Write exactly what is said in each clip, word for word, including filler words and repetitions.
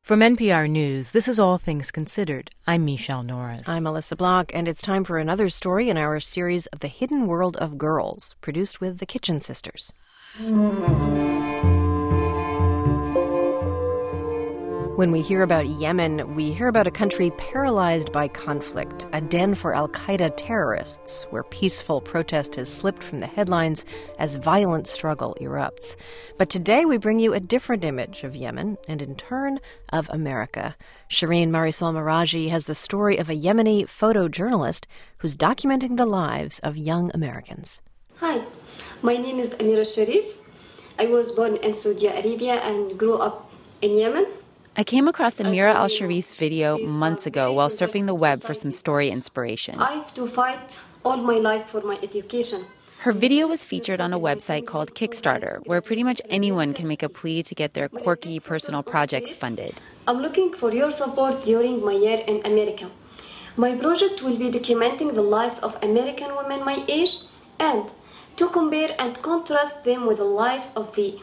From N P R News, this is All Things Considered. I'm Michelle Norris. I'm Alyssa Block, and it's time for another story in our series of The Hidden World of Girls, produced with the Kitchen Sisters. When we hear about Yemen, we hear about a country paralyzed by conflict, a den for al-Qaeda terrorists, where peaceful protest has slipped from the headlines as violent struggle erupts. But today we bring you a different image of Yemen, and in turn, of America. Shireen Marisol Meraji has the story of a Yemeni photojournalist who's documenting the lives of young Americans. Hi, my name is Amira Sharif. I was born in Saudi Arabia and grew up in Yemen. I came across Amira Al-Sharif's video months ago while surfing the web for some story inspiration. I have to fight all my life for my education. Her video was featured on a website called Kickstarter, where pretty much anyone can make a plea to get their quirky personal projects funded. I'm looking for your support during my year in America. My project will be documenting the lives of American women my age and to compare and contrast them with the lives of the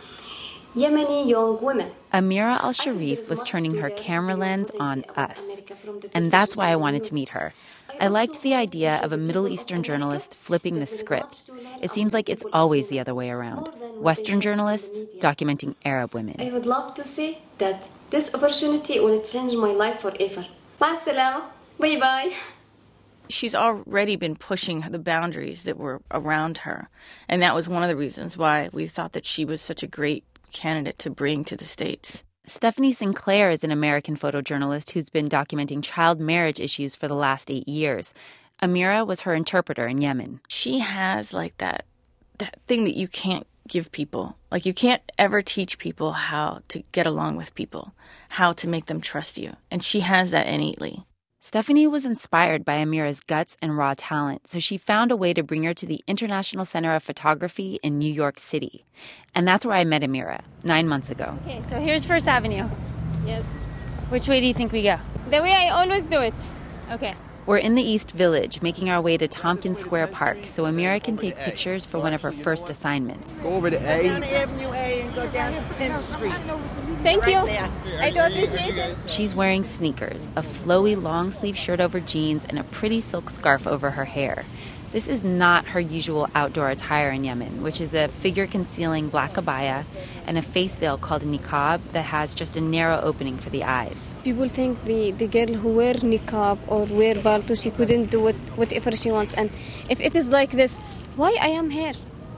Yemeni young women. Amira Al-Sharif was turning her camera lens on us, and that's why I wanted to meet her. I liked the idea of a Middle Eastern journalist flipping the script. It seems like it's always the other way around. Western journalists documenting Arab women. I would love to say that this opportunity will change my life forever. Ma salama. Bye-bye. She's already been pushing the boundaries that were around her, and that was one of the reasons why we thought that she was such a great candidate to bring to the States. Stephanie Sinclair is an American photojournalist who's been documenting child marriage issues for the last eight years. Amira was her interpreter in Yemen. She has like that that thing that you can't give people. Like you can't ever teach people how to get along with people, how to make them trust you. And she has that innately. Stephanie was inspired by Amira's guts and raw talent, so she found a way to bring her to the International Center of Photography in New York City. And that's where I met Amira, nine months ago. Okay, so here's First Avenue. Yes. Which way do you think we go? The way I always do it. Okay. We're in the East Village, making our way to Tompkins Square Park so Amira can take pictures for one of her first assignments. Go over to A. Go down to Avenue A and go down to tenth Street. Thank you. Right there. I do appreciate it. She's wearing sneakers, a flowy long-sleeve shirt over jeans, and a pretty silk scarf over her hair. This is not her usual outdoor attire in Yemen, which is a figure-concealing black abaya and a face veil called a niqab that has just a narrow opening for the eyes. People think the, the girl who wear niqab or wear palto, she couldn't do it, whatever she wants. And if it is like this, why I am here?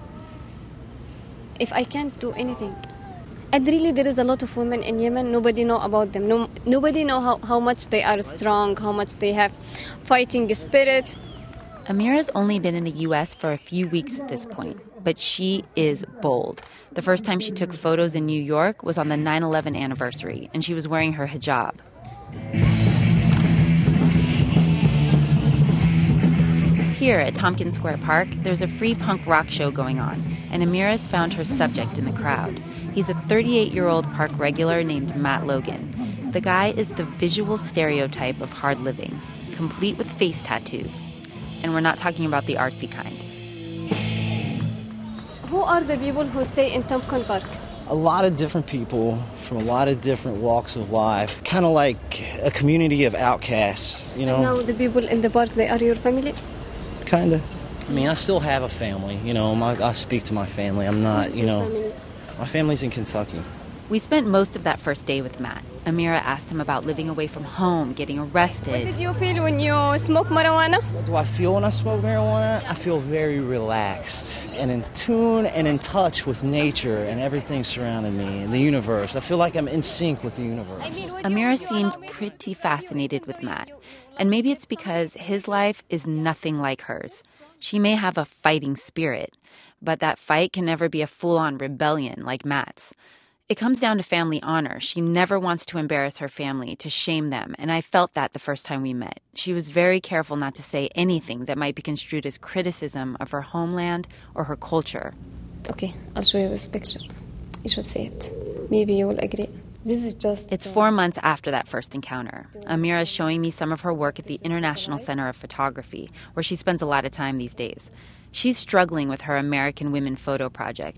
If I can't do anything. And really, there is a lot of women in Yemen, nobody know about them. No, nobody know how, how much they are strong, how much they have fighting spirit. Amira's only been in the U S for a few weeks at this point, but she is bold. The first time she took photos in New York was on the nine eleven anniversary, and she was wearing her hijab. Here at Tompkins Square Park, there's a free punk rock show going on, and Amira's found her subject in the crowd. He's a thirty-eight-year-old park regular named Matt Logan. The guy is the visual stereotype of hard living, complete with face tattoos. And we're not talking about the artsy kind. Who are the people who stay in Tompkins Park? A lot of different people from a lot of different walks of life. Kind of like a community of outcasts, you know? And now the people in the park, they are your family? Kind of. I mean, I still have a family, you know. My, I speak to my family. I'm not, you know... Family? My family's in Kentucky. We spent most of that first day with Matt. Amira asked him about living away from home, getting arrested. What did you feel when you smoke marijuana? What do I feel when I smoke marijuana? I feel very relaxed and in tune and in touch with nature and everything surrounding me and the universe. I feel like I'm in sync with the universe. I mean, Amira seemed pretty fascinated with Matt. And maybe it's because his life is nothing like hers. She may have a fighting spirit, but that fight can never be a full-on rebellion like Matt's. It comes down to family honor. She never wants to embarrass her family, to shame them, and I felt that the first time we met. She was very careful not to say anything that might be construed as criticism of her homeland or her culture. Okay, I'll show you this picture. You should see it. Maybe you will agree. This is just... It's four months after that first encounter. Amira is showing me some of her work at the International Center of Photography, where she spends a lot of time these days. She's struggling with her American Women Photo project.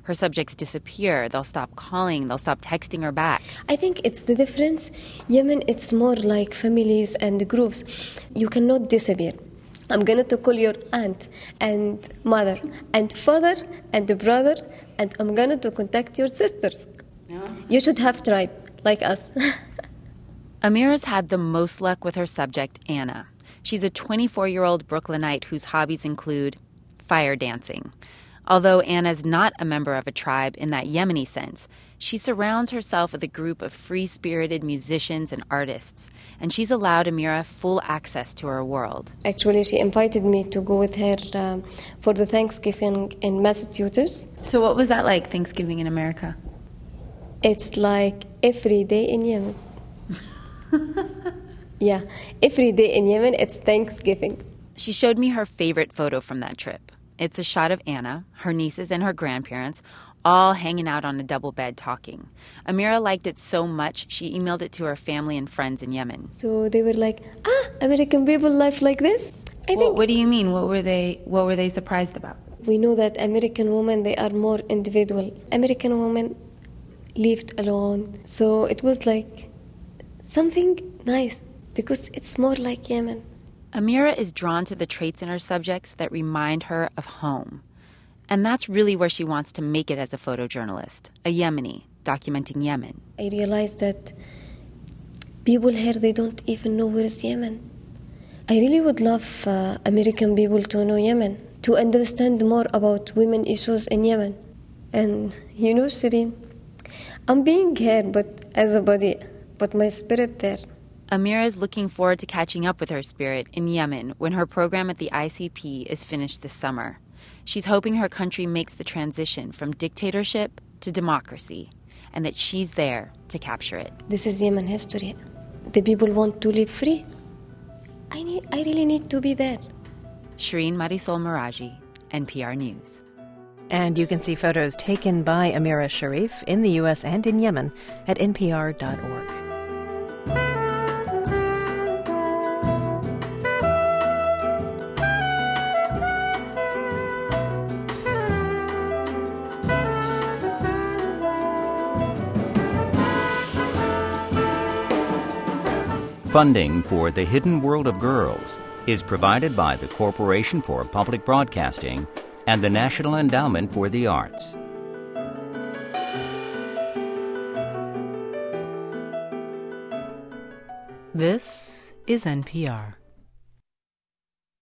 Her subjects disappear. They'll stop calling. They'll stop texting her back. I think it's the difference. Yemen, it's more like families and groups. You cannot disappear. I'm going to call your aunt and mother and father and brother, and I'm going to contact your sisters. Yeah. You should have tribe, like us. Amira's had the most luck with her subject, Anna. She's a twenty-four-year-old Brooklynite whose hobbies include fire dancing. Although Anna's not a member of a tribe in that Yemeni sense, she surrounds herself with a group of free-spirited musicians and artists, and she's allowed Amira full access to her world. Actually, she invited me to go with her um, for the Thanksgiving in Massachusetts. So what was that like, Thanksgiving in America? It's like every day in Yemen. Yeah, every day in Yemen, it's Thanksgiving. She showed me her favorite photo from that trip. It's a shot of Anna, her nieces, and her grandparents all hanging out on a double bed talking. Amira liked it so much, she emailed it to her family and friends in Yemen. So they were like, ah, American people live like this? I well, think. What do you mean? What were they, what were they surprised about? We know that American women, they are more individual. American women lived alone. So it was like something nice because it's more like Yemen. Amira is drawn to the traits in her subjects that remind her of home. And that's really where she wants to make it as a photojournalist, a Yemeni, documenting Yemen. I realized that people here, they don't even know where is Yemen. I really would love uh, American people to know Yemen, to understand more about women issues in Yemen. And you know, Shireen, I'm being here but as a body, but my spirit there. Amira is looking forward to catching up with her spirit in Yemen when her program at the I C P is finished this summer. She's hoping her country makes the transition from dictatorship to democracy, and that she's there to capture it. This is Yemen history. The people want to live free. I need. I really need to be there. Shireen Marisol Meraji, N P R News. And you can see photos taken by Amira Sharif in the U S and in Yemen at N P R dot org. Funding for The Hidden World of Girls is provided by the Corporation for Public Broadcasting and the National Endowment for the Arts. This is N P R.